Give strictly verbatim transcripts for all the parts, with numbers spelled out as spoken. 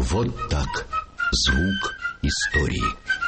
Вот так. Звук истории.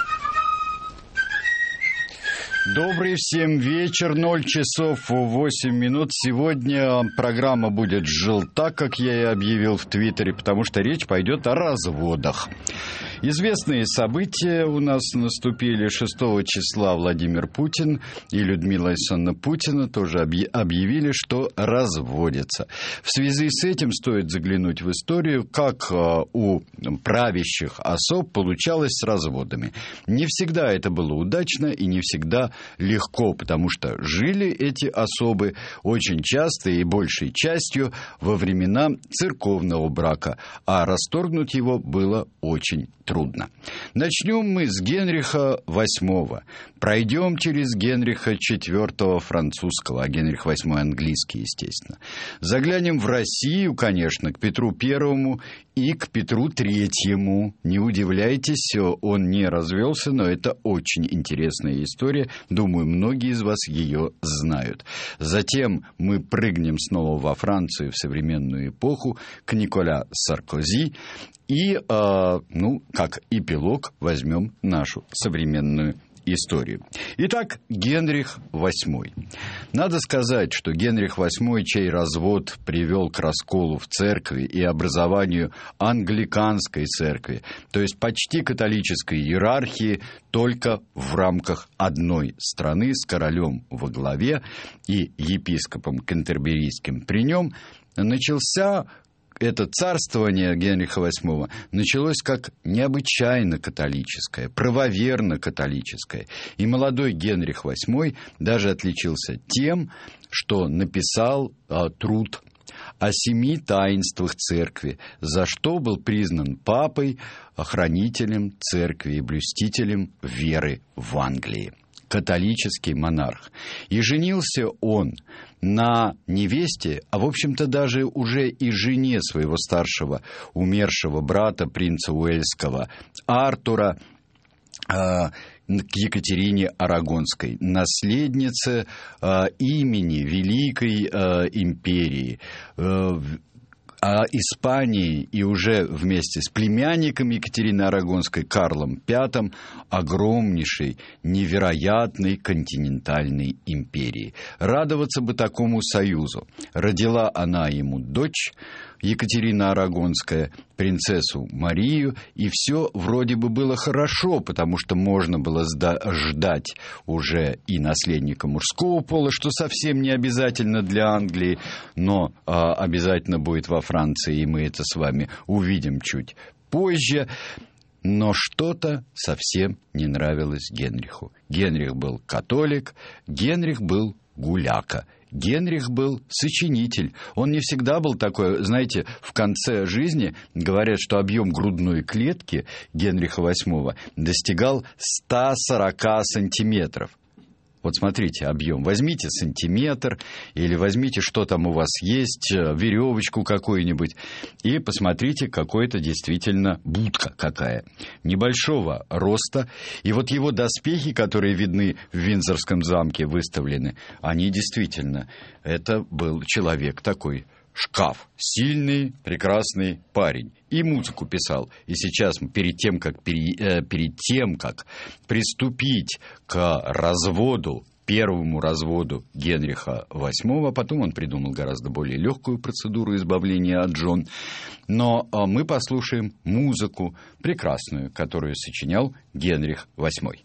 Добрый всем вечер, ноль часов восемь минут. Сегодня программа будет желта, как я и объявил в Твиттере, потому что речь пойдет о разводах. Известные события у нас наступили. шестого числа Владимир Путин и Людмила Александровна Путина тоже объявили, что разводятся. В связи с этим стоит заглянуть в историю, как у правящих особ получалось с разводами. Не всегда это было удачно и не всегда легко, потому что жили эти особы очень часто и большей частью во времена церковного брака, а расторгнуть его было очень трудно. Начнем мы с Генриха восьмого. Пройдем через Генриха четвёртого французского, а Генрих восьмой английский, естественно. Заглянем в Россию, конечно, к Петру Первому и к Петру Третьему. Не удивляйтесь, он не развелся, но это очень интересная история. Думаю, многие из вас ее знают. Затем мы прыгнем снова во Францию, в современную эпоху, к Николя Саркози. И, э, ну, как эпилог, возьмем нашу современную историю. Итак, Генрих восьмой. Надо сказать, что Генрих восьмой, чей развод привел к расколу в церкви и образованию англиканской церкви, то есть почти католической иерархии, только в рамках одной страны с королем во главе и епископом Кентерберийским при нем, начался... Это царствование Генриха восьмого началось как необычайно католическое, правоверно католическое. И молодой Генрих восьмой даже отличился тем, что написал а, труд о семи таинствах церкви, за что был признан папой, хранителем церкви и блюстителем веры в Англии. Католический монарх. И женился он на невесте, а в общем-то даже уже и жене своего старшего умершего брата, принца Уэльского, Артура, э, к Екатерине Арагонской, наследнице э, имени Великой э, империи, э, а Испании и уже вместе с племянником Екатерины Арагонской Карлом Пятым огромнейшей, невероятной континентальной империи. Радоваться бы такому союзу. Родила она ему дочь, Екатерина Арагонская, принцессу Марию, и все вроде бы было хорошо, потому что можно было ждать уже и наследника мужского пола, что совсем не обязательно для Англии, но а, обязательно будет во Франции, и мы это с вами увидим чуть позже. Но что-то совсем не нравилось Генриху. Генрих был католик, Генрих был гуляка. Генрих был сочинитель. Он не всегда был такой, знаете, в конце жизни говорят, что объем грудной клетки Генриха восьмого достигал сто сорок сантиметров. Вот смотрите, объем. Возьмите сантиметр или возьмите, что там у вас есть, веревочку какую-нибудь, и посмотрите, какой-то действительно будка какая. Небольшого роста. И вот его доспехи, которые видны в Виндзорском замке, выставлены, они действительно, это был человек такой, шкаф. Сильный, прекрасный парень. И музыку писал. И сейчас, перед тем, как, пере, э, перед тем, как приступить к разводу, первому разводу Генриха восьмого, потом он придумал гораздо более легкую процедуру избавления от жен. Но э, мы послушаем музыку прекрасную, которую сочинял Генрих восьмой.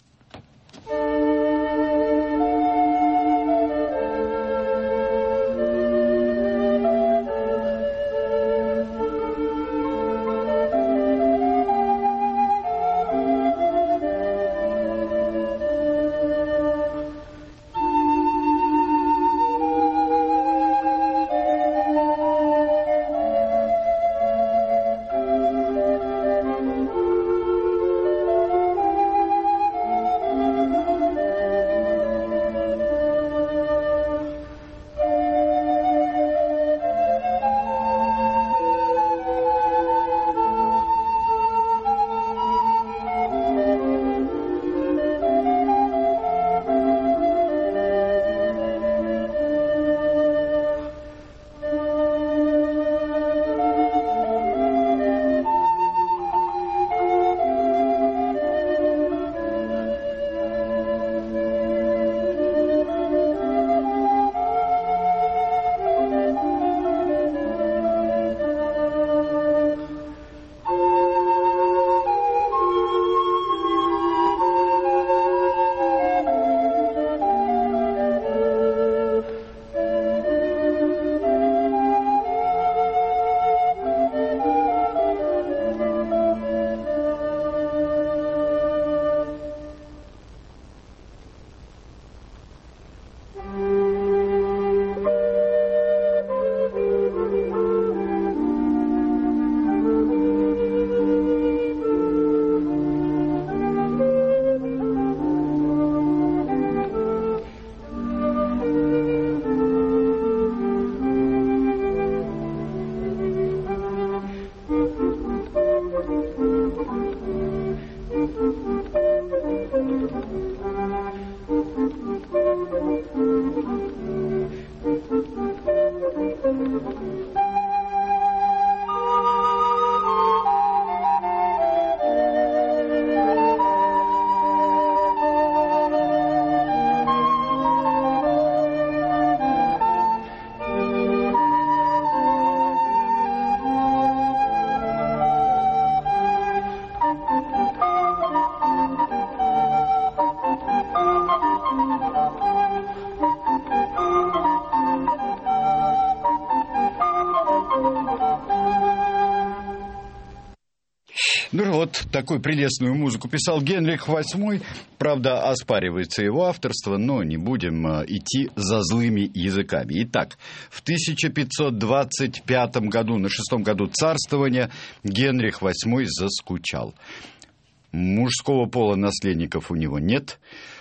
Ну вот, такую прелестную музыку писал Генрих восьмой. Правда, оспаривается его авторство, но не будем идти за злыми языками. Итак, в тысяча пятьсот двадцать пятом году, на шестом году царствования, Генрих восьмой заскучал. Мужского пола наследников у него нет.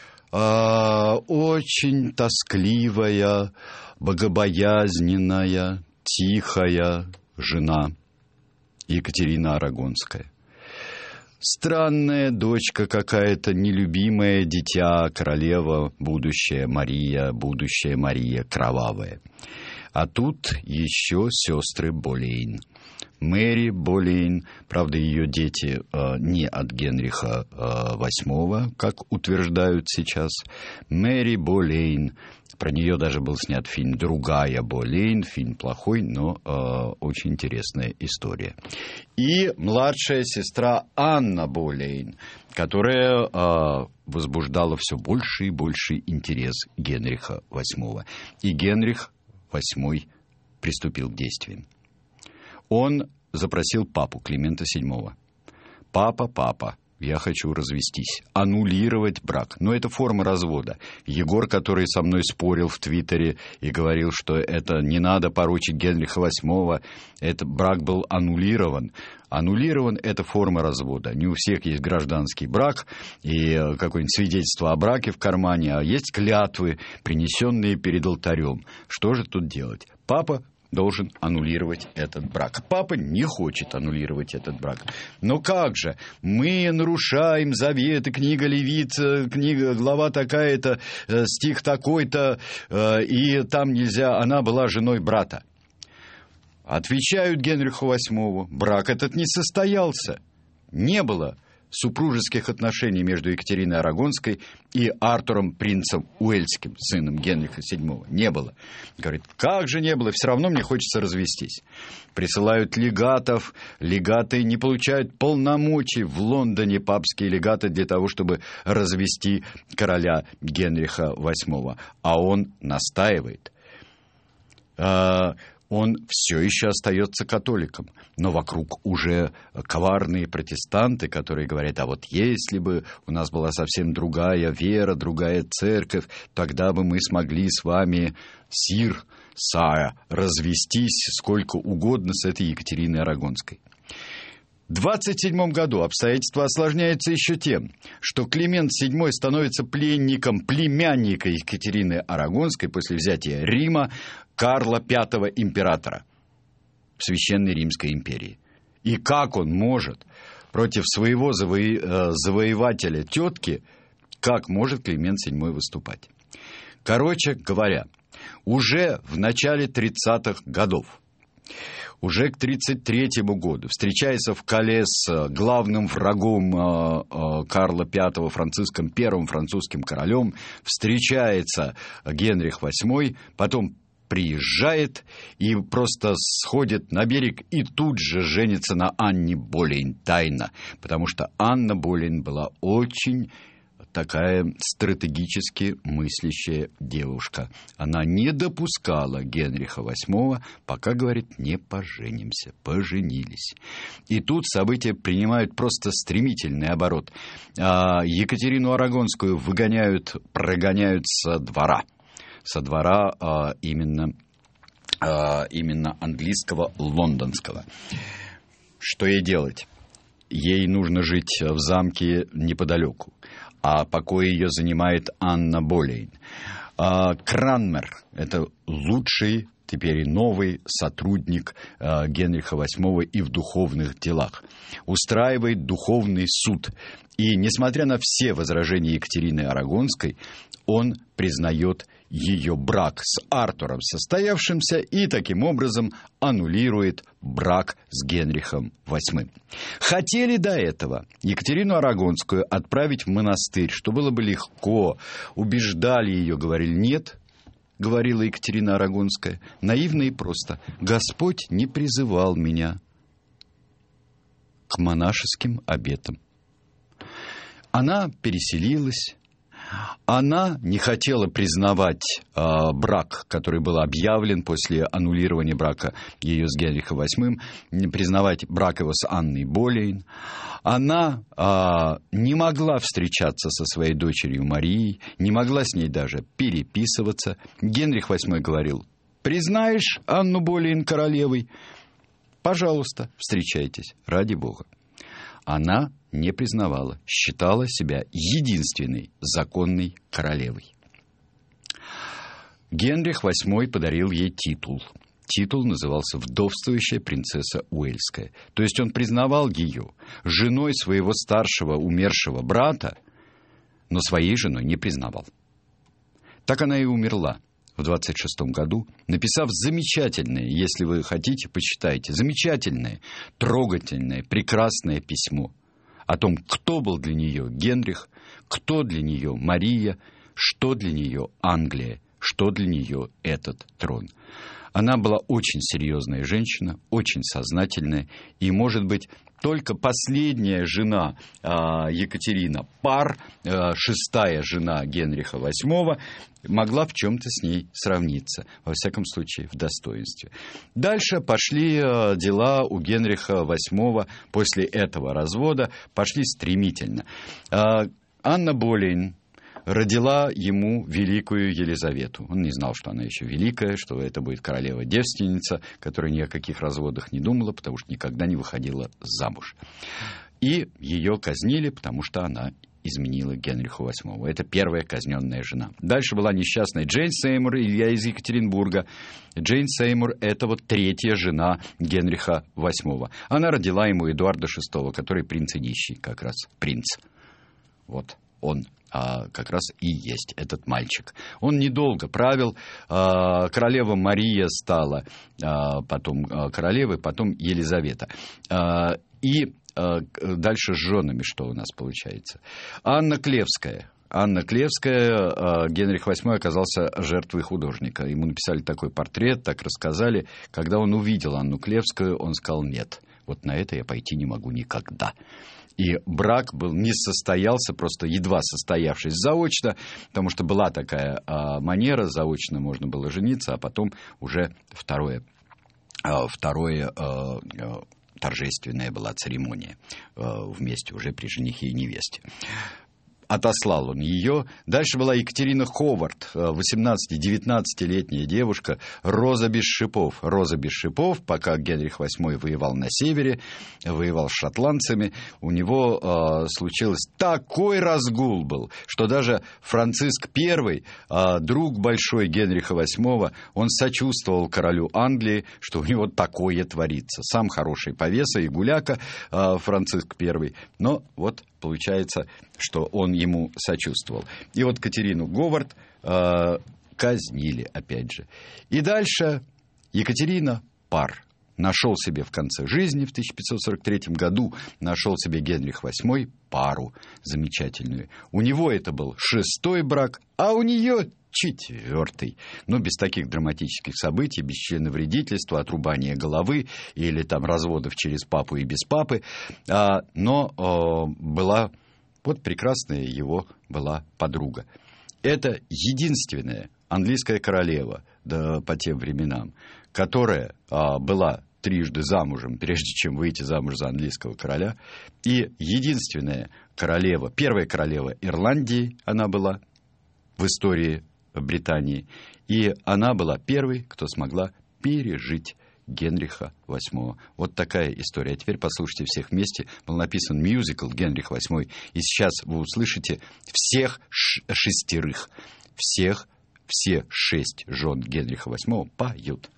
А, очень тоскливая, богобоязненная, тихая жена Екатерина Арагонская. Странная дочка какая-то, нелюбимое дитя, королева, будущая Мария, будущая Мария кровавая. А тут еще сестры Болейн. Мэри Болейн, правда, ее дети э, не от Генриха э, восьмого, как утверждают сейчас. Мэри Болейн, про нее даже был снят фильм «Другая Болейн», фильм плохой, но э, очень интересная история. И младшая сестра Анна Болейн, которая э, возбуждала все больше и больше интерес Генриха восьмого. И Генрих восьмой приступил к действиям. Он запросил папу Климента седьмого. «Папа, папа, я хочу развестись, аннулировать брак». Но это форма развода. Егор, который со мной спорил в Твиттере и говорил, что это не надо порочить Генриха восьмого, этот брак был аннулирован. Аннулирован – это форма развода. Не у всех есть гражданский брак и какое-нибудь свидетельство о браке в кармане, а есть клятвы, принесенные перед алтарем. Что же тут делать? Папа должен аннулировать этот брак. Папа не хочет аннулировать этот брак. Но как же? Мы нарушаем заветы, книга Левит, книга, глава такая-то, стих такой-то, и там нельзя, она была женой брата. Отвечают Генриху восьмому, брак этот не состоялся. Не было супружеских отношений между Екатериной Арагонской и Артуром принцем Уэльским, сыном Генриха седьмого. Не было. Говорит, как же не было, все равно мне хочется развестись. Присылают легатов, легаты не получают полномочий в Лондоне, папские легаты, для того, чтобы развести короля Генриха восьмого. А он настаивает. Он все еще остается католиком, но вокруг уже коварные протестанты, которые говорят, а вот если бы у нас была совсем другая вера, другая церковь, тогда бы мы смогли с вами, сир, сая, развестись сколько угодно с этой Екатериной Арагонской. В двадцать седьмом году обстоятельства осложняются еще тем, что Климент седьмой становится пленником племянника Екатерины Арагонской после взятия Рима, Карла пятого императора в Священной Римской империи. И как он может против своего заво... завоевателя тетки, как может Климент седьмой выступать? Короче говоря, уже в начале тридцатых годов, уже к тридцать третьему году, встречается в Кале с главным врагом э, э, Карла пятого, Франциском первым, французским королем, встречается Генрих восьмой, потом приезжает и просто сходит на берег и тут же женится на Анне Болейн тайно, потому что Анна Болейн была очень такая стратегически мыслящая девушка. Она не допускала Генриха восьмого, пока, говорит, не поженимся. Поженились. И тут события принимают просто стремительный оборот. Екатерину Арагонскую выгоняют, прогоняют со двора. Со двора а, именно, а, именно английского, лондонского. Что ей делать? Ей нужно жить в замке неподалеку, а покой ее занимает Анна Болейн. А, Кранмер – это лучший, теперь и новый сотрудник а, Генриха восьмого и в духовных делах. Устраивает духовный суд. И, несмотря на все возражения Екатерины Арагонской, он признает ее брак с Артуром состоявшимся и таким образом аннулирует брак с Генрихом восьмым. Хотели до этого Екатерину Арагонскую отправить в монастырь, что было бы легко, убеждали ее, говорили, нет, говорила Екатерина Арагонская, наивно и просто, Господь не призывал меня к монашеским обетам. Она переселилась, Она не хотела признавать э, брак, который был объявлен после аннулирования брака ее с Генрихом восьмым, не признавать брак его с Анной Болейн. Она э, не могла встречаться со своей дочерью Марией, не могла с ней даже переписываться. Генрих восьмой говорил: «Признаешь Анну Болейн королевой? Пожалуйста, встречайтесь, ради Бога». Она не признавала, считала себя единственной законной королевой. Генрих восьмой подарил ей титул. Титул назывался «Вдовствующая принцесса Уэльская». То есть он признавал ее женой своего старшего умершего брата, но своей женой не признавал. Так она и умерла в двадцать шестом году, написав замечательное, если вы хотите, почитайте, замечательное, трогательное, прекрасное письмо о том, кто был для нее Генрих, кто для нее Мария, что для нее Англия, что для нее этот трон. Она была очень серьезная женщина, очень сознательная, и, может быть, только последняя жена э, Екатерина Пар, э, шестая жена Генриха восьмого, могла в чем-то с ней сравниться, во всяком случае, в достоинстве. Дальше пошли э, дела у Генриха восьмого после этого развода, пошли стремительно. Э, Анна Болейн родила ему великую Елизавету. Он не знал, что она еще великая, что это будет королева-девственница, которая ни о каких разводах не думала, потому что никогда не выходила замуж. И ее казнили, потому что она изменила Генриху восьмому. Это первая казненная жена. Дальше была несчастная Джейн Сеймур, Илья из Екатеринбурга. Джейн Сеймур — это вот третья жена Генриха восьмого. Она родила ему Эдуарда шестого, который принц и нищий, как раз принц. Вот он. А, как раз и есть этот мальчик. Он недолго правил. А, королева Мария стала а, потом а, королевой, потом Елизавета. А, и а, дальше с женами что у нас получается? Анна Клевская. Анна Клевская, а, Генрих восьмой оказался жертвой художника. Ему написали такой портрет, так рассказали. Когда он увидел Анну Клевскую, он сказал: «Нет, вот на это я пойти не могу никогда». И брак был, не состоялся, просто едва состоявшись заочно, потому что была такая а, манера, заочно можно было жениться, а потом уже второе, а, второе а, а, торжественная была церемония а, вместе уже при женихе и невесте. Отослал он ее. Дальше была Екатерина Ховард, восемнадцати-девятнадцатилетняя девушка, роза без шипов. Роза без шипов, пока Генрих восьмой воевал на севере, воевал с шотландцами, у него э, случилось такой разгул был, что даже Франциск I, э, друг большой Генриха восьмого, он сочувствовал королю Англии, что у него такое творится. Сам хороший повеса и гуляка э, Франциск I, но вот получается, что он ему сочувствовал. И вот Катерину Говард э, казнили, опять же. И дальше Екатерина Пар нашел себе в конце жизни, в тысяча пятьсот сорок третьем году, нашел себе Генрих восьмой пару замечательную. У него это был шестой брак, а у нее четвертый. Но без таких драматических событий, без членовредительства, отрубания головы или там разводов через папу и без папы. А, но а, была вот прекрасная его была подруга. Это единственная английская королева, да, по тем временам, которая а, была трижды замужем, прежде чем выйти замуж за английского короля, и единственная королева, первая королева Ирландии она была в истории Британии, и она была первой, кто смогла пережить Генриха восьмого. Вот такая история. А теперь послушайте всех вместе. Был написан мюзикл «Генрих восьмой», и сейчас вы услышите всех ш- шестерых, всех, все шесть жен Генриха восьмого поют.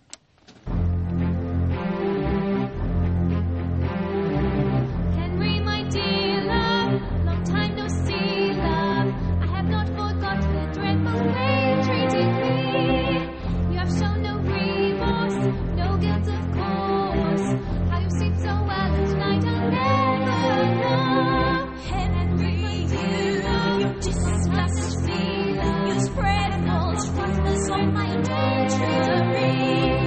Spread false, what the soul my adultery.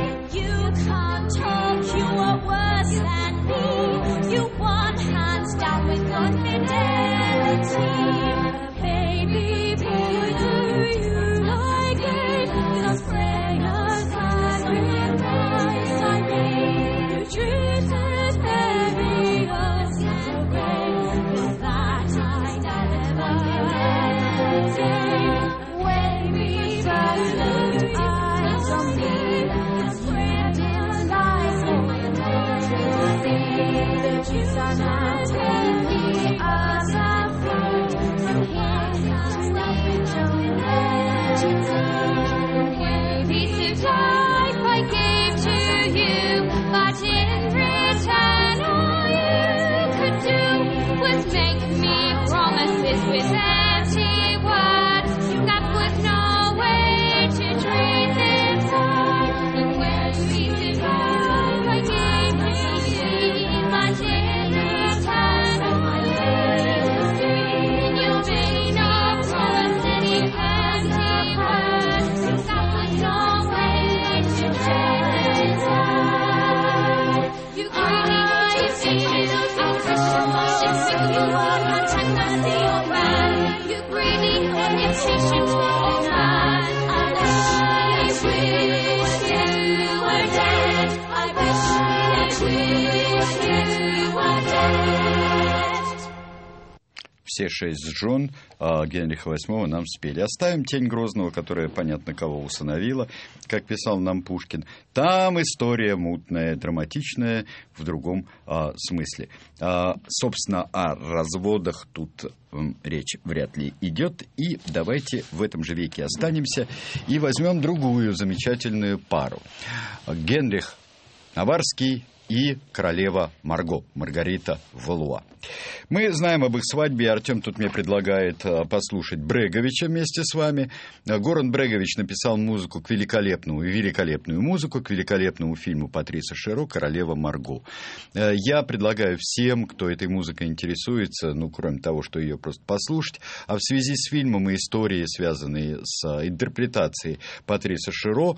Все шесть жен Генриха восьмого нам спели. Оставим тень Грозного, которая, понятно, кого усыновила, как писал нам Пушкин. Там история мутная, драматичная в другом а, смысле. А, собственно, о разводах тут м, речь вряд ли идет. И давайте в этом же веке останемся и возьмем другую замечательную пару. Генрих Наварский и королева Марго, Маргарита Валуа. Мы знаем об их свадьбе. Артем тут мне предлагает послушать Бреговича вместе с вами. Горан Брегович написал музыку к великолепному, великолепную музыку к великолепному фильму Патриса Шеро «Королева Марго». Я предлагаю всем, кто этой музыкой интересуется, ну, кроме того, что ее просто послушать, а в связи с фильмом и историей, связанные с интерпретацией Патриса Шеро,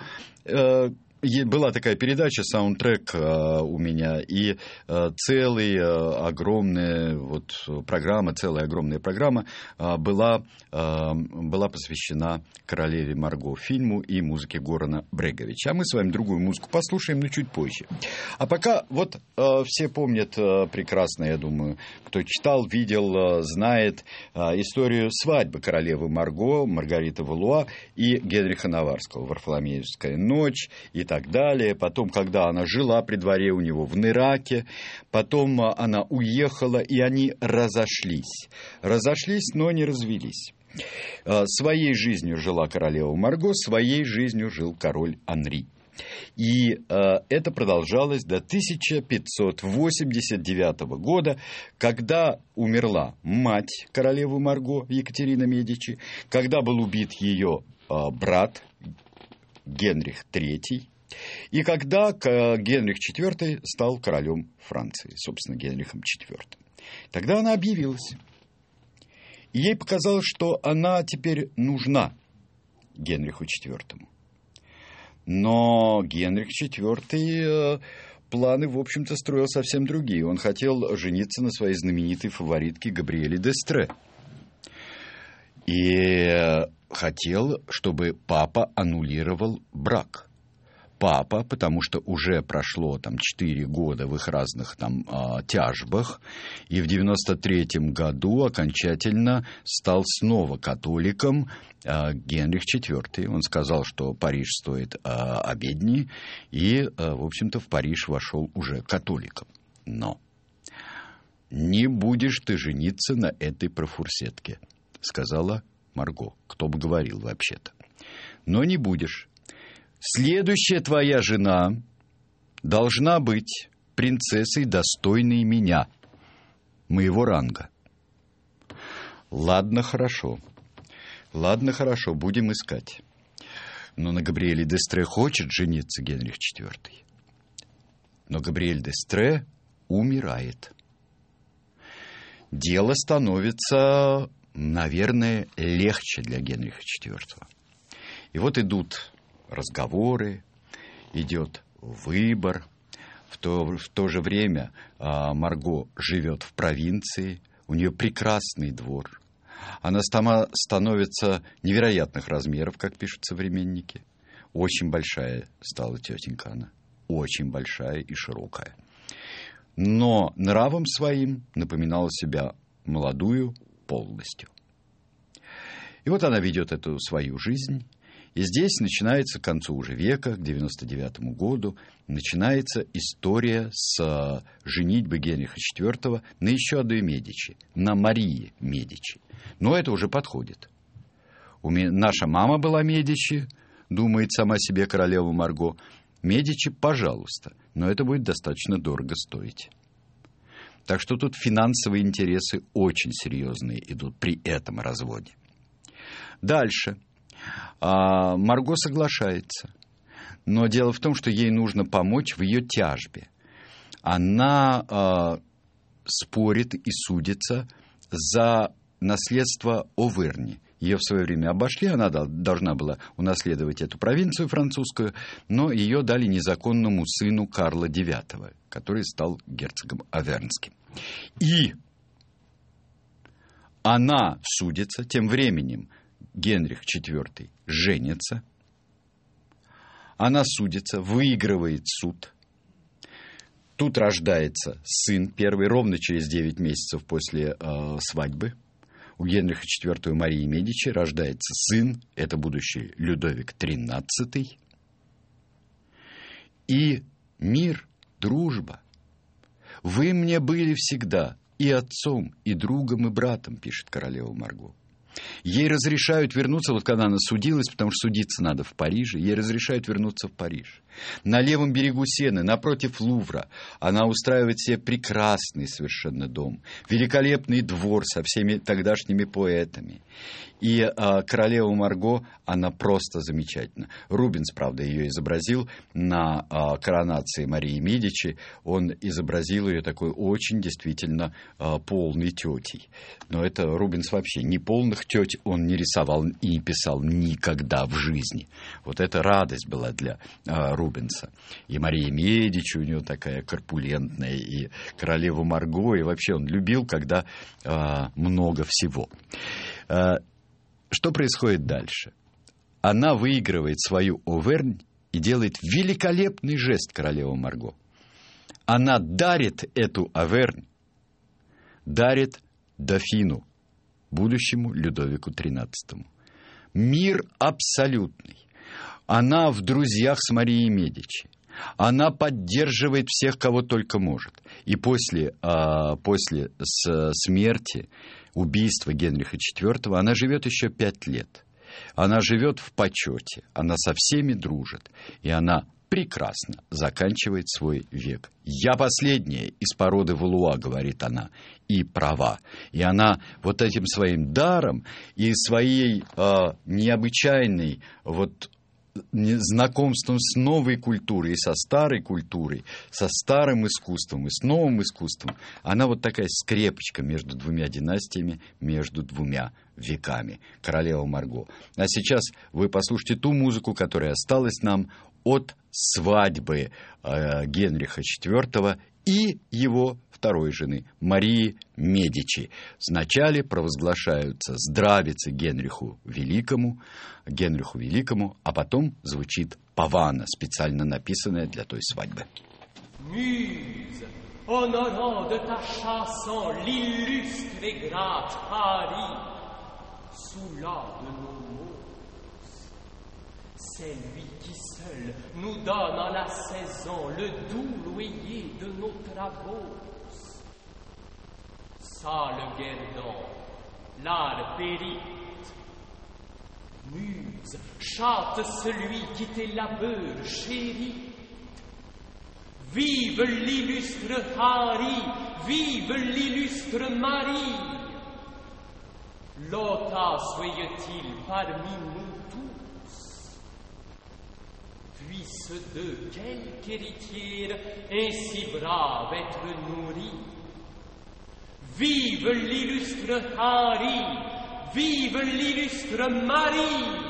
была такая передача, саундтрек э, у меня, и э, целая э, огромная вот, программа, целая огромная программа э, была, э, была посвящена королеве Марго, фильму и музыке Горана Бреговича. А мы с вами другую музыку послушаем, но чуть позже. А пока вот э, все помнят э, прекрасно, я думаю, кто читал, видел, э, знает э, историю свадьбы королевы Марго, Маргариты Валуа и Генриха Наварского, Варфоломеевская ночь и так далее. Потом, когда она жила при дворе у него в Нераке, потом она уехала, и они разошлись. Разошлись, но не развелись. Своей жизнью жила королева Марго, своей жизнью жил король Анри. И э, это продолжалось до тысяча пятьсот восемьдесят девятого года, когда умерла мать королевы Марго, Екатерина Медичи, когда был убит ее э, брат Генрих третий, и когда Генрих четвёртый стал королем Франции, собственно, Генрихом четвёртым. Тогда она объявилась. И ей показалось, что она теперь нужна Генриху четвёртому. Но Генрих четвёртый планы, в общем-то, строил совсем другие. Он хотел жениться на своей знаменитой фаворитке Габриэле d'Estrées. И хотел, чтобы папа аннулировал брак. Папа, потому что уже прошло там четыре года в их разных там э, тяжбах, и в девяносто третьем году окончательно стал снова католиком э, Генрих четвёртый. Он сказал, что Париж стоит э, обедни, и, э, в общем-то, в Париж вошел уже католиком. Но не будешь ты жениться на этой профурсетке, сказала Марго. Кто бы говорил вообще-то. Но не будешь. Следующая твоя жена должна быть принцессой, достойной меня, моего ранга. Ладно, хорошо. Ладно, хорошо, будем искать. Но на Габриэле d'Estrées хочет жениться Генрих четвёртый. Но Габриэль d'Estrées умирает. Дело становится, наверное, легче для Генриха четвёртого. И вот идут разговоры, идет выбор. В то, в то же время а, Марго живет в провинции, у нее прекрасный двор. Она стама, становится невероятных размеров, как пишут современники. Очень большая стала тетенька она, очень большая и широкая. Но нравом своим напоминала себя молодую полностью. И вот она ведет эту свою жизнь. И здесь начинается к концу уже века, к девяносто девятому году, начинается история с женитьбой Генриха четвёртого на еще одной Медичи, на Марии Медичи. Но это уже подходит. У меня, наша мама была Медичи, думает сама себе королева Марго. Медичи, пожалуйста, но это будет достаточно дорого стоить. Так что тут финансовые интересы очень серьезные идут при этом разводе. Дальше. Марго соглашается. Но дело в том, что ей нужно помочь в ее тяжбе. Она э, спорит и судится за наследство Оверни. Ее в свое время обошли, она должна была унаследовать эту провинцию французскую, но ее дали незаконному сыну Карла девятого, который стал герцогом Авернским. И она судится, тем временем Генрих четвёртый женится, она судится, выигрывает суд, Тут рождается сын первый, ровно через девять месяцев после э, свадьбы. У Генриха четвёртого и Марии Медичи рождается сын, это будущий Людовик тринадцатый. И мир, дружба. Вы мне были всегда и отцом, и другом, и братом, пишет королева Марго. Ей разрешают вернуться, вот когда она судилась, потому что судиться надо в Париже, ей разрешают вернуться в Париж. На левом берегу Сены, напротив Лувра, она устраивает себе прекрасный совершенно дом, великолепный двор со всеми тогдашними поэтами. И а, королева Марго, она просто замечательна. Рубенс, правда, ее изобразил на а, коронации Марии Медичи. Он изобразил ее такой очень действительно а, полной тетей. Но это Рубенс вообще не полных теть он не рисовал и не писал никогда в жизни. Вот это радость была для а, Рубенса. И Мария Медичи у него такая корпулентная, и королева Марго, и вообще он любил, когда а, много всего. А, Что происходит дальше? Она выигрывает свою Овернь и делает великолепный жест королевы Марго. Она дарит эту Овернь, дарит дофину, будущему Людовику тринадцатому. Мир абсолютный. Она в друзьях с Марией Медичи. Она поддерживает всех, кого только может. И после, а, после с, смерти, убийства Генриха четвёртого, она живет еще пять лет. Она живет в почете, она со всеми дружит, и она прекрасно заканчивает свой век. «Я последняя из породы Валуа», говорит она, и права. И она вот этим своим даром и своей а, необычайной вот знакомством с новой культурой и со старой культурой, со старым искусством и с новым искусством, она вот такая скрепочка между двумя династиями, между двумя веками. Королева Марго. А сейчас вы послушайте ту музыку, которая осталась нам от свадьбы э, Генриха четвёртого и его второй жены Марии Медичи. Вначале провозглашаются здравицы Генриху Великому, Генриху Великому, а потом звучит павана, специально написанная для той свадьбы. Muse, honorant de ta chanson l'illustre et gratte Harry, sous l'art de nos mots, c'est lui qui seul nous donne en la saison le doux loyer de nos travaux. Ça le guerdon, l'art périte. Muse, chante celui qui tes labeurs chérit. Vive l'illustre Harry, vive l'illustre Marie. Longtemps soyez-il parmi nous tous. Puisse de quelque héritière ainsi brave être nourrie. Vive l'illustre Harry, vive l'illustre Marie.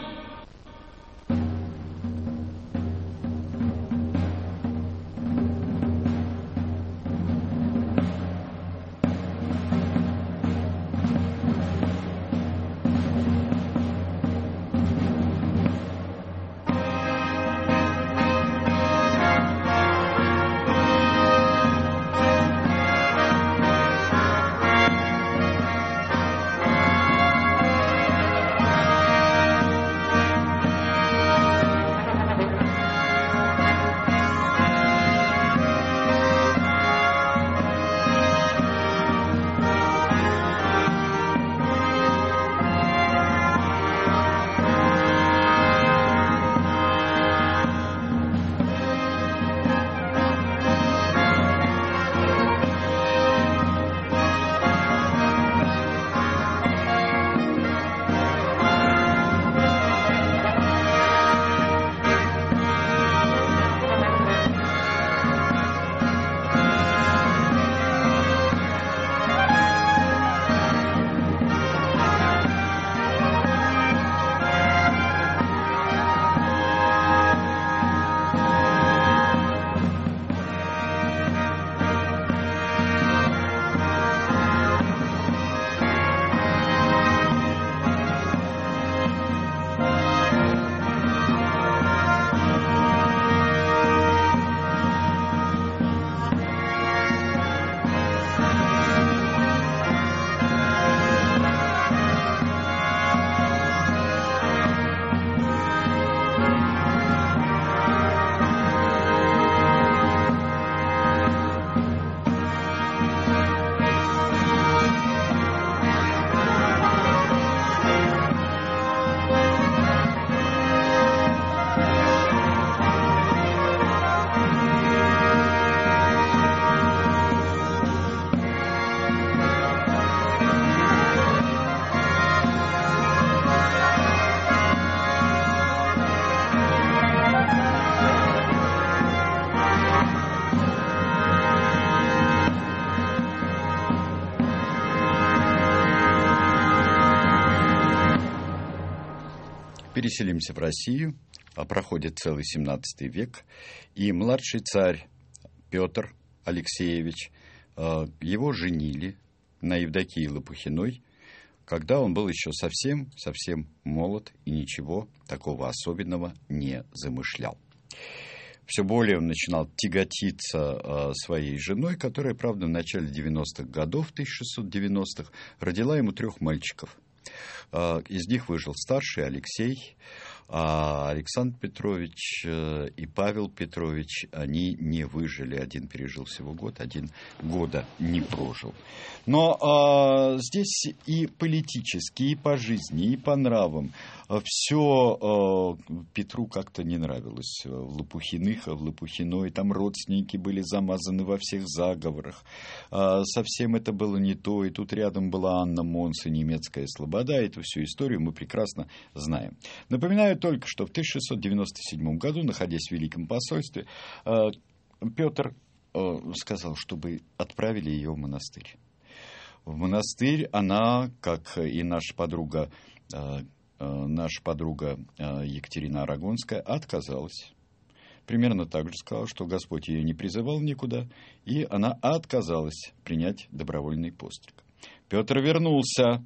переселимся в Россию, а проходит целый семнадцатый век, и младший царь Петр Алексеевич, его женили на Евдокии Лопухиной, когда он был еще совсем-совсем молод и ничего такого особенного не замышлял. Все более он начинал тяготиться своей женой, которая, правда, в начале девяностых годов, тысяча шестьсот девяностых, родила ему трех мальчиков. Из них выжил старший Алексей, а Александр Петрович и Павел Петрович, они не выжили. Один пережил всего год, один года не прожил. Но а, здесь и политически, и по жизни, и по нравам все а, Петру как-то не нравилось. В Лопухиных, в Лопухиной, там родственники были замазаны во всех заговорах. А, совсем это было не то. И тут рядом была Анна Монс и немецкая слобода. Эту всю историю мы прекрасно знаем. Напоминаю только, что в тысяча шестьсот девяносто седьмом году, находясь в Великом посольстве, Петр сказал, чтобы отправили ее в монастырь. В монастырь она, как и наша подруга, наша подруга Екатерина Арагонская, отказалась. Примерно так же сказала, что Господь ее не призывал никуда, и она отказалась принять добровольный постриг. Петр вернулся.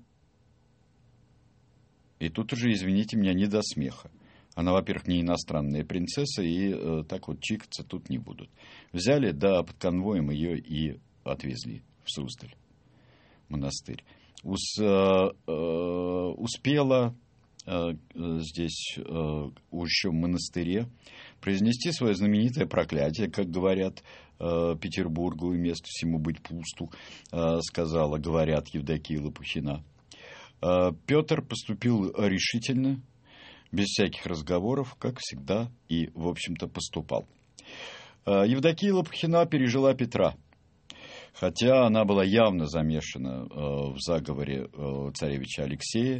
И тут уже, извините меня, не до смеха. Она, во-первых, не иностранная принцесса, и э, так вот чикаться тут не будут. Взяли, да, под конвоем ее и отвезли в Суздаль, монастырь. Ус, э, э, успела э, здесь, э, еще в монастыре, произнести свое знаменитое проклятие, как говорят э, Петербургу, и месту всему быть пусту, э, сказала, говорят, Евдокия Лопухина. Петр поступил решительно, без всяких разговоров, как всегда и, в общем-то, поступал. Евдокия Лопухина пережила Петра, хотя она была явно замешана в заговоре царевича Алексея.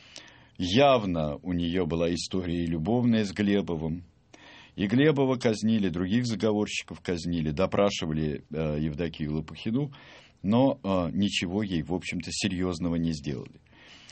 Явно у нее была история любовная с Глебовым. И Глебова казнили, других заговорщиков казнили, допрашивали Евдокию Лопухину, но ничего ей, в общем-то, серьезного не сделали.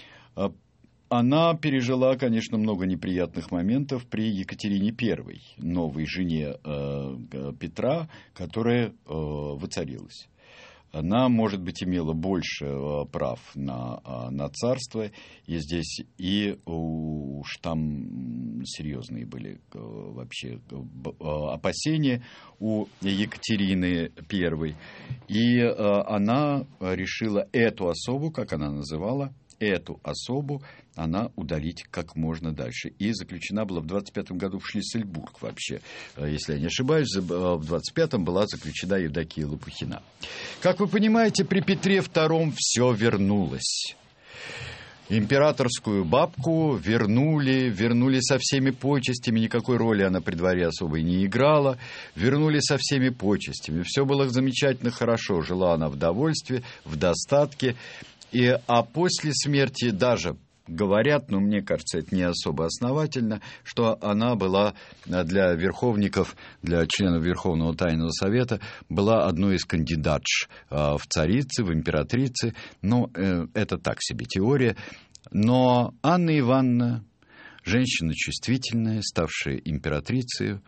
Она пережила, конечно, много неприятных моментов при Екатерине Первой, новой жене э, Петра, которая э, воцарилась. Она, может быть, имела больше э, прав на, э, на царство, и здесь и уж там серьезные были э, вообще э, опасения у Екатерины Первой. И э, она решила эту особу, как она называла, эту особу она удалить как можно дальше. И заключена была в двадцать пятом году в Шлиссельбург вообще. Если я не ошибаюсь, в двадцать пятом была заключена Евдокия Лопухина. Как вы понимаете, при Петре Втором все вернулось. Императорскую бабку вернули, вернули со всеми почестями, никакой роли она при дворе особой не играла, вернули со всеми почестями. Все было замечательно хорошо, жила она в довольстве, в достатке. И, а после смерти даже говорят, но мне кажется, это не особо основательно, что она была для верховников, для членов Верховного Тайного Совета, была одной из кандидатш в царицы, в императрицы. Ну, это так себе теория. Но Анна Ивановна, женщина чувствительная, ставшая императрицей,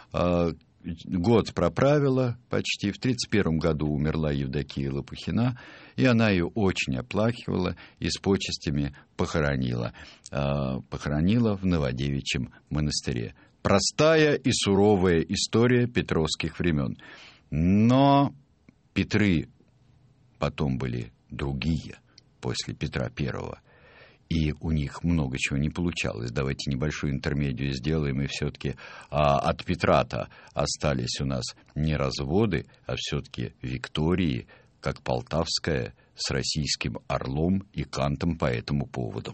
год проправила почти. В тридцать первом году умерла Евдокия Лопухина, и она ее очень оплакивала и с почестями похоронила. Похоронила в Новодевичьем монастыре. Простая и суровая история петровских времен. Но Петры потом были другие, после Петра Первого. И у них много чего не получалось. Давайте небольшую интермедию сделаем, и все-таки а, от Петра-то остались у нас не разводы, а все-таки Виктории, как Полтавская, с российским орлом и кантом по этому поводу.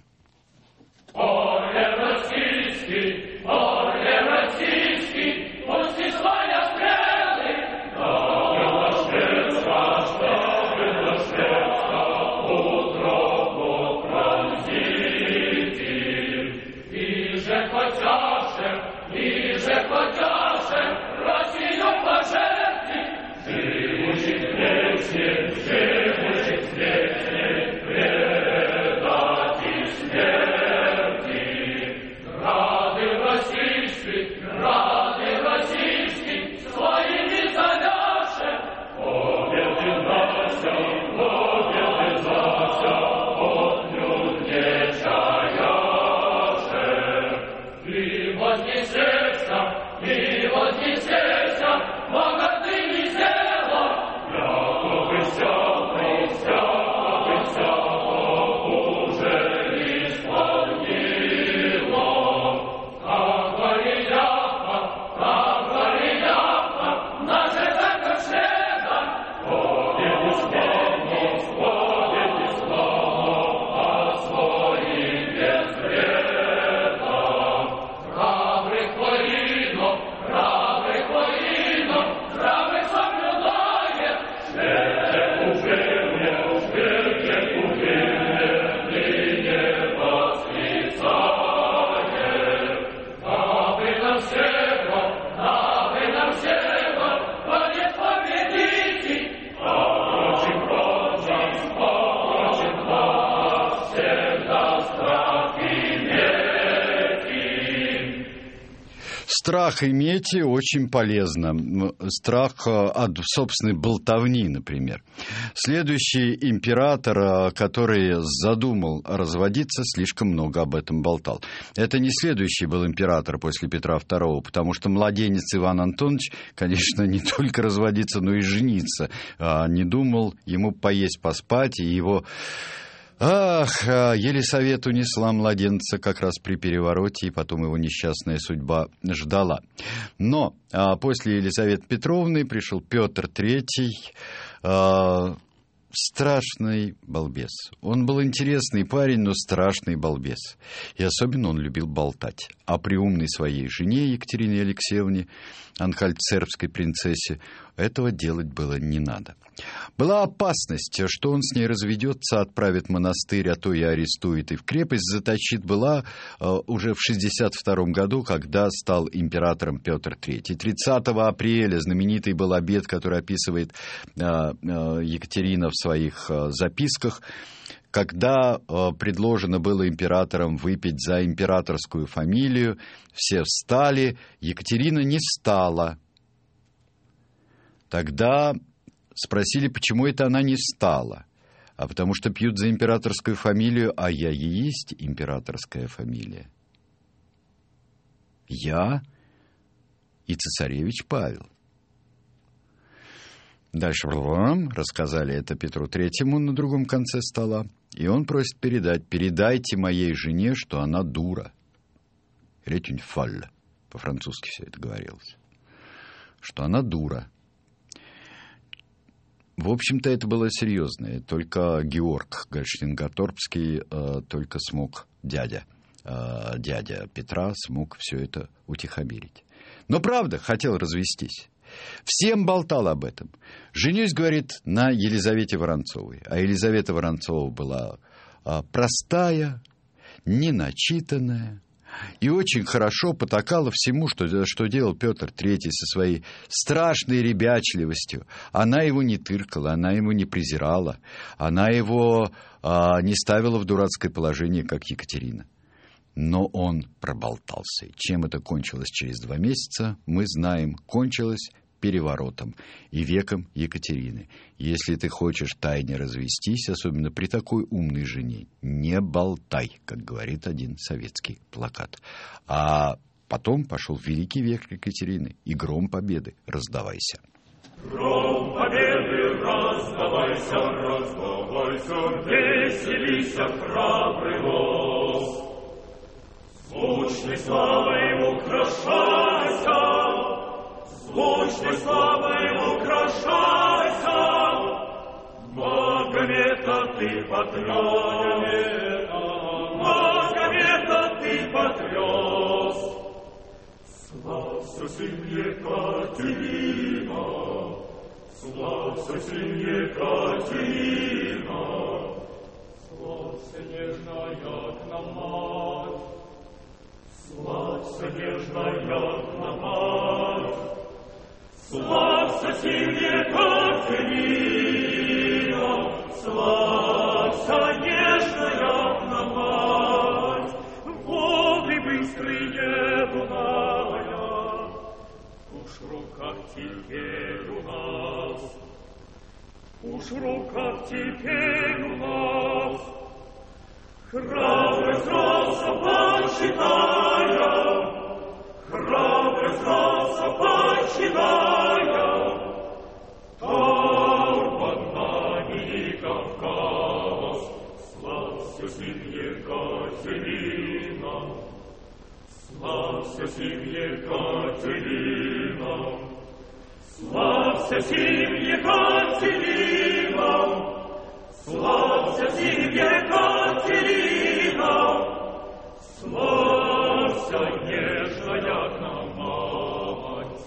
Живущих, живущих, Страх иметь очень полезно. Страх от собственной болтовни, например. Следующий император, который задумал разводиться, слишком много об этом болтал. Это не следующий был император после Петра Второго, потому что младенец Иван Антонович, конечно, не только разводиться, но и жениться не думал. Ему поесть, поспать, и его... Ах, Елисавета унесла младенца как раз при перевороте, и потом его несчастная судьба ждала. Но а, после Елизаветы Петровны пришел Петр Третий, а, страшный балбес. Он был интересный парень, но страшный балбес. И особенно он любил болтать. А при умной своей жене Екатерине Алексеевне, анхальцербской принцессе, этого делать было не надо. Была опасность, что он с ней разведется, отправит в монастырь, а то и арестует, и в крепость заточит. Была э, уже в шестьдесят втором году, когда стал императором Петр Третий. тридцатого апреля знаменитый был обет, который описывает э, э, Екатерина в своих э, записках, когда э, предложено было императорам выпить за императорскую фамилию. Все встали, Екатерина не встала. Тогда спросили, почему это она не встала. А потому что пьют за императорскую фамилию, а я и есть императорская фамилия. Я и цесаревич Павел. Дальше рассказали это Петру Третьему на другом конце стола. И он просит передать: передайте моей жене, что она дура. Ретюнь фаль. По-французски все это говорилось. Что она дура. В общем-то, это было серьезно. Только Георг Гольштейн-Готорпский э, только смог, дядя, э, дядя Петра, смог все это утихомирить. Но правда, хотел развестись. Всем болтал об этом. Женюсь, говорит, на Елизавете Воронцовой. А Елизавета Воронцова была э, простая, неначитанная. И очень хорошо потакала всему, что, что делал Петр Третий со своей страшной ребячливостью. Она его не тыркала, она его не презирала, она его а, не ставила в дурацкое положение, как Екатерина. Но он проболтался. Чем это кончилось через два месяца, мы знаем. Кончилось переворотом и веком Екатерины. Если ты хочешь тайне развестись, особенно при такой умной жене, не болтай, как говорит один советский плакат. А потом пошел великий век Екатерины, и гром победы раздавайся. Гром победы раздавайся, раздавайся, веселися, храбрый нос. Звучной славой украшайся, звучной славой украшайся, Магомета ты потряс, Магомета ты потряс. Славься, сын Екатерина, славься, сын Екатерина, славься, нежная к нам мать, славься, нежная к нам мать. Славься, сын Екатерина, славься, нежная нам мать, воды быстрые Дуная, уж в руках теперь у нас, уж в руках теперь у нас, храбрость роса почитаем, храбрость роса почитаем, там под нами Кавказ. Славься, сын Екатерина, славься, сын Екатерина, славься, сын Екатерина, славься, сын Екатерина, славься, нежная к нам мать.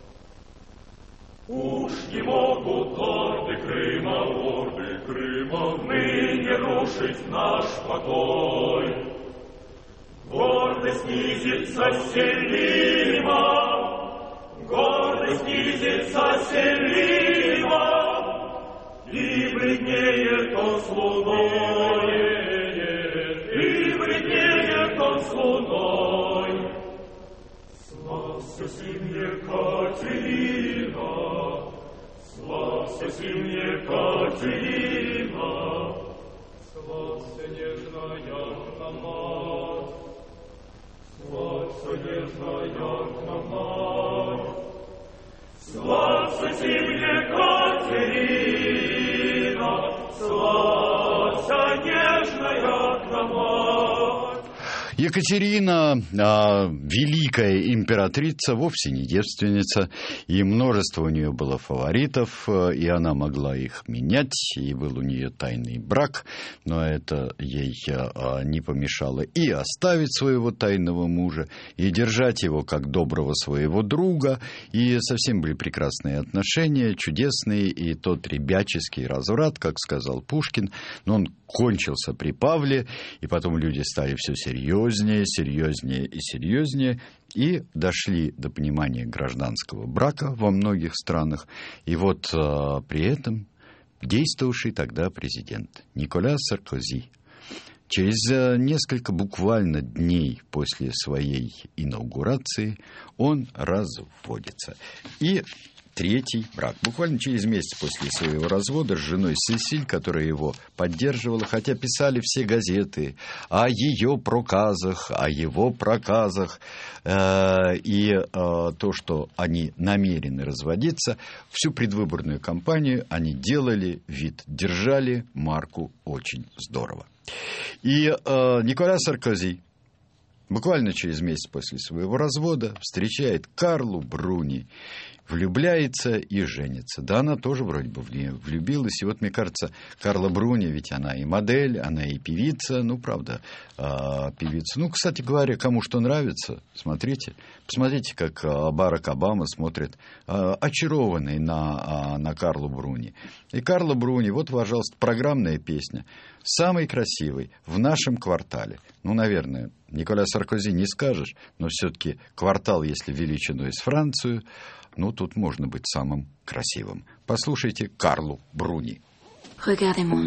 Уж не могут лорды Крыма, лорды Крыма, ныне рушить наш покой. Гордость снизится селима, гордость снизится селима, и бледнеет он с луной, и бледнеет он с луной. Славься, Катерина, спаси мне, Катерина, славься нежная к нам мать, славься нежная к нам мать, славься мне, Катерина, славься нежная к нам мать. Екатерина, а, великая императрица, вовсе не девственница, и множество у нее было фаворитов, и она могла их менять, и был у нее тайный брак, но это ей а, не помешало и оставить своего тайного мужа, и держать его как доброго своего друга, и совсем были прекрасные отношения, чудесные, и тот ребяческий разврат, как сказал Пушкин, но он кончился при Павле, и потом люди стали все серьезнее, серьезнее и серьезнее, и дошли до понимания гражданского брака во многих странах. И вот а, при этом действовавший тогда президент Николя Саркози через а, несколько буквально дней после своей инаугурации он разводится. И третий брак. Буквально через месяц после своего развода с женой Сесиль, которая его поддерживала, хотя писали все газеты о ее проказах, о его проказах, э, и э, то, что они намерены разводиться, всю предвыборную кампанию они делали вид, держали марку очень здорово. И э, Николя Саркози буквально через месяц после своего развода встречает Карлу Бруни, влюбляется и женится. Да, она тоже вроде бы в нее влюбилась. И вот, мне кажется, Карла Бруни, ведь она и модель, она и певица. Ну, правда, э, певица. Ну, кстати говоря, кому что нравится, смотрите. Посмотрите, как э, Барак Обама смотрит, э, очарованный на, э, на Карлу Бруни. И Карла Бруни, вот, пожалуйста, программная песня. Самый красивый в нашем квартале. Ну, наверное, Николя Саркози не скажешь, но все-таки квартал, если величиной с Францию, ну, тут можно быть самым красивым. Послушайте Карлу Бруни. Regardez-moi,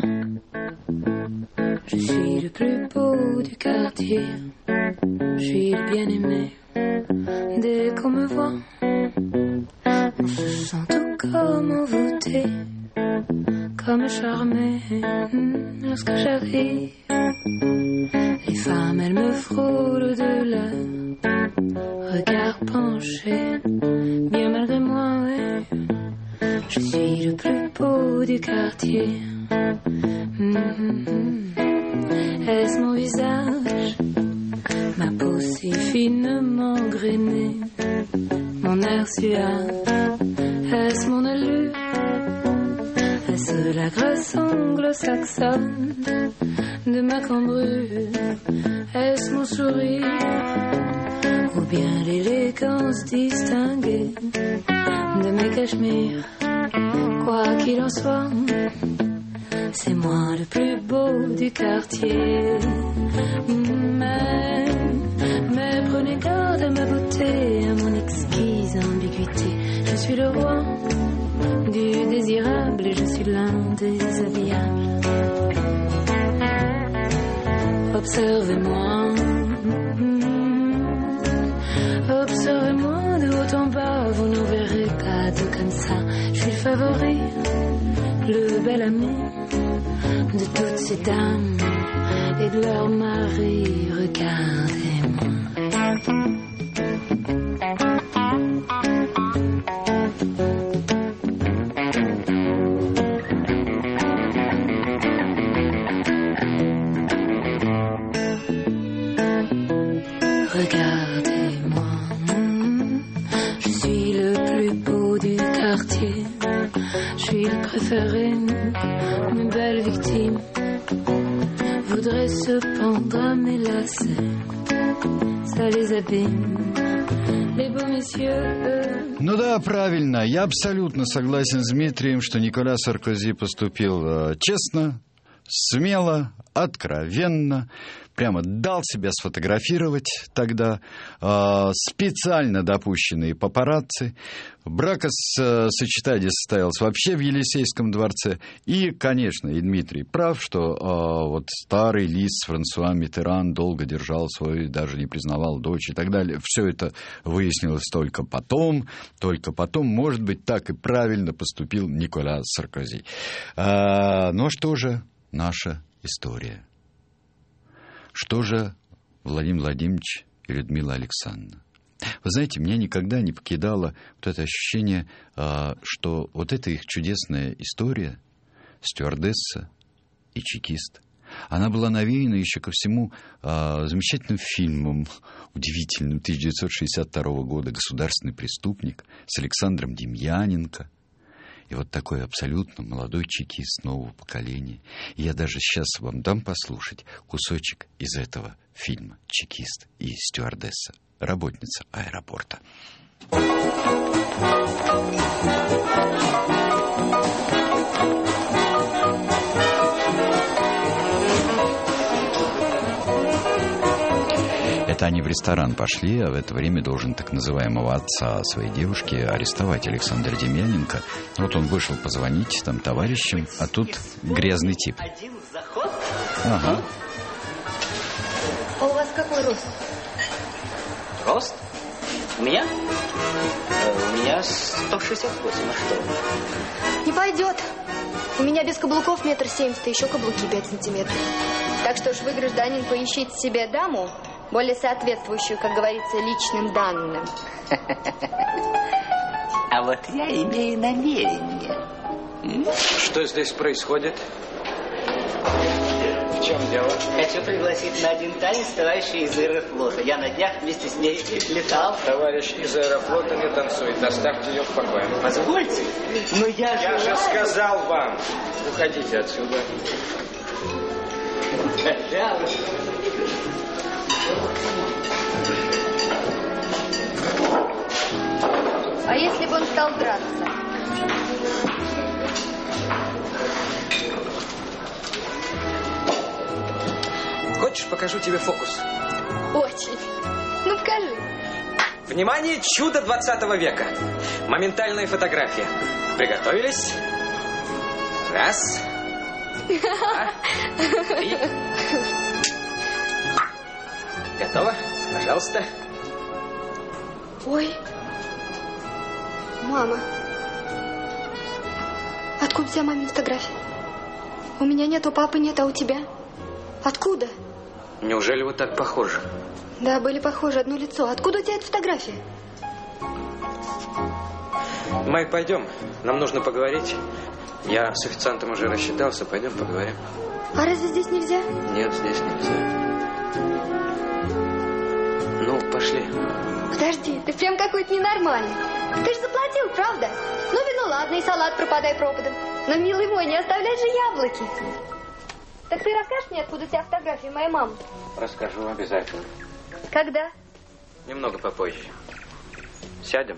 je suis le plus beau du quartier, je suis le bien-aimé. Dès qu'on me voit, on se sent tout comme envoûté, comme charmé lorsque j'arrive. Les femmes, elles me frôlent de leur regard penché, bien malgré moi, oui. Je suis le plus beau du quartier. Mm-hmm. Est-ce mon visage, ma peau si finement grainée, mon air suave, est-ce mon allure, est-ce la grâce anglo-saxonne de ma cambrure, est-ce mon sourire, ou bien l'élégance distinguée de mes cachemires? Quoi qu'il en soit, c'est moi le plus beau du quartier. Mais, mais prenez garde à ma beauté, à mon exquise ambiguïté. Je suis le roi du désirable et je suis l'indéshabillable. Observez-moi, observez-moi de haut en bas, vous ne verrez pas tout comme ça. Je suis le favori, le bel ami de toutes ces dames et de leur mari. Regardez-moi. Regardez-moi, je suis le plus beau du quartier, je suis le préféré, mes belles victimes voudraient se pendre à mes lacets, ça les abîme, les beaux messieurs. Ну да, правильно, я абсолютно согласен с Дмитрием, что Николя Саркози поступил честно, смело, откровенно. прямо дал себя сфотографировать тогда, специально допущенные папарацци. Бракосочетание состоялось вообще в Елисейском дворце. И, конечно, и Дмитрий прав, что вот старый лис Франсуа Миттеран долго держал свою, даже не признавал дочь и так далее. Все это выяснилось только потом, только потом, может быть, так и правильно поступил Николя Саркози. А, ну что же наша история? Что же Владимир Владимирович и Людмила Александровна? Вы знаете, меня никогда не покидало вот это ощущение, что вот эта их чудесная история, стюардесса и чекист, она была навеяна еще ко всему замечательным фильмом, удивительным, тысяча девятьсот шестьдесят второго года «Государственный преступник» с Александром Демьяненко. И вот такой абсолютно молодой чекист нового поколения. И я даже сейчас вам дам послушать кусочек из этого фильма «Чекист и стюардесса», работница аэропорта. Это они в ресторан пошли, а в это время должен так называемого отца своей девушки арестовать Александр Демьяненко. Вот он вышел позвонить там товарищам, а тут грязный тип. Один заход? Ага. А у вас какой рост? Рост? У меня? У меня сто шестьдесят восемь, а что? Не пойдет. У меня без каблуков метр семьдесят, еще каблуки пять сантиметров. Так что ж вы, гражданин, поищите себе даму, более соответствующую, как говорится, личным данным. А вот я имею намерение. Что здесь происходит? В чем дело? Хочу пригласить на один танец товарища из Аэрофлота. Я на днях вместе с ней летал. Товарищ из Аэрофлота не танцует. Оставьте ее в покое. Позвольте, но я же... Я же сказал вам. Уходите отсюда. Пожалуйста. А если бы он стал драться? Хочешь, покажу тебе фокус? Очень. Ну, покажи. Внимание, чудо двадцатого века. Моментальная фотография. Приготовились? Раз. Два. Три. Готово? Пожалуйста. Ой. Мама. Откуда у тебя мамина фотография? У меня нет, у папы нет, а у тебя? Откуда? Неужели вы так похожи? Да, были похожи, одно лицо. Откуда у тебя эта фотография? Май, пойдем. Нам нужно поговорить. Я с официантом уже рассчитался. Пойдем поговорим. А разве здесь нельзя? Нет, здесь нельзя. Ну, пошли. Подожди, ты прям какой-то ненормальный. Ты же заплатил, правда? Ну, вино ладно, и салат пропадай пропадом. Но, милый мой, не оставляй же яблоки. Так ты расскажешь мне, откуда у тебя фотография моей мамы? Расскажу обязательно. Когда? Немного попозже. Сядем?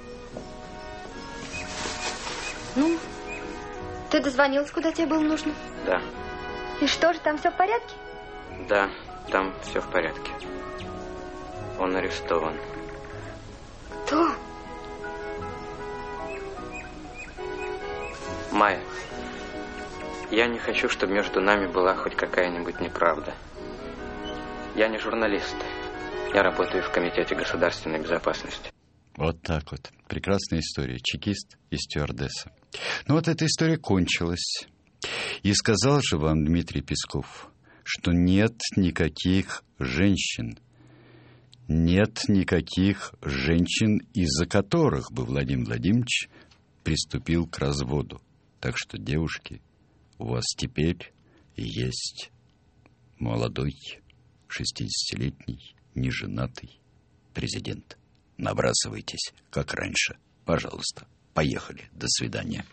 Ну, ты дозвонился, куда тебе было нужно? Да. И что же, там все в порядке? Да, там все в порядке. Он арестован. Кто? Майя, я не хочу, чтобы между нами была хоть какая-нибудь неправда. Я не журналист. Я работаю в Комитете государственной безопасности. Вот так вот. Прекрасная история. Чекист и стюардесса. Ну вот эта история кончилась. И сказал же вам Дмитрий Песков, что нет никаких женщин. Нет никаких женщин, из-за которых бы Владимир Владимирович приступил к разводу. Так что, девушки, у вас теперь есть молодой, шестидесятилетний, неженатый президент. Набрасывайтесь, как раньше. Пожалуйста, поехали. До свидания.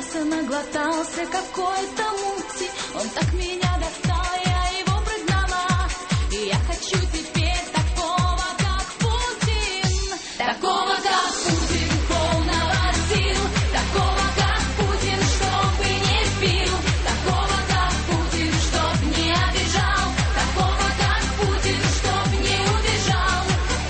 Наглотался, наглотался какой-то мути. Он так меня достал, я его прогнала. И я хочу теперь такого, как Путин. Такого, как Путин, полного сил. Такого, как Путин, чтобы не пил. Такого, как Путин, чтоб не обижал. Такого, как Путин, чтоб не убежал.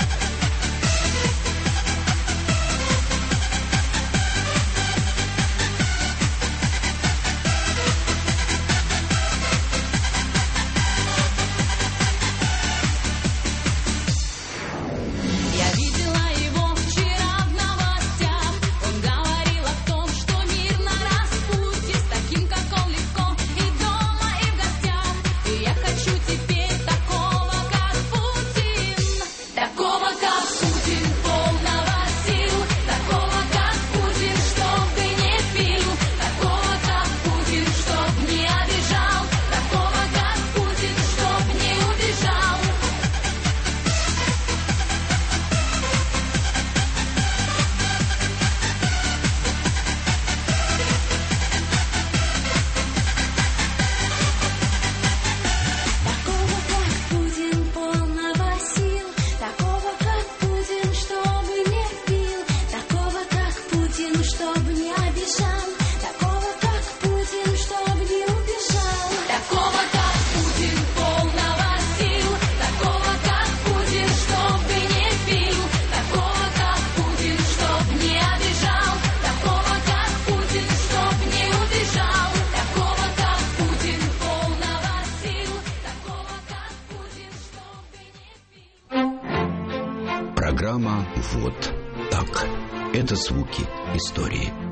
Я видела его вчера в новостях. Он говорил о том, что мир на распутье. С таким, как он, легко и дома, и в гостях. И я хочу теперь такого, как Путин. Такого, как Путин, полного сил. Такого, как Путин, чтобы не пил. Такого, как Путин, чтоб не обижал. Такого, как Путин, чтоб не убежал. Такого, как Путин, полного сил. Такого, как Путин, чтобы не пил. Такого, как Путин, чтобы не обижал. Такого, как Путин, чтобы не убежал. Такого, как Путин, полного сил. Такого, как Путин, чтобы не пил. Такого, как Путин, чтобы не обижал. Такого, как Путин, чтобы не убежал. Такого, как Путин, полного сил. Такого, как Путин, чтобы не пил. Программа «Вот так». Это звуки истории.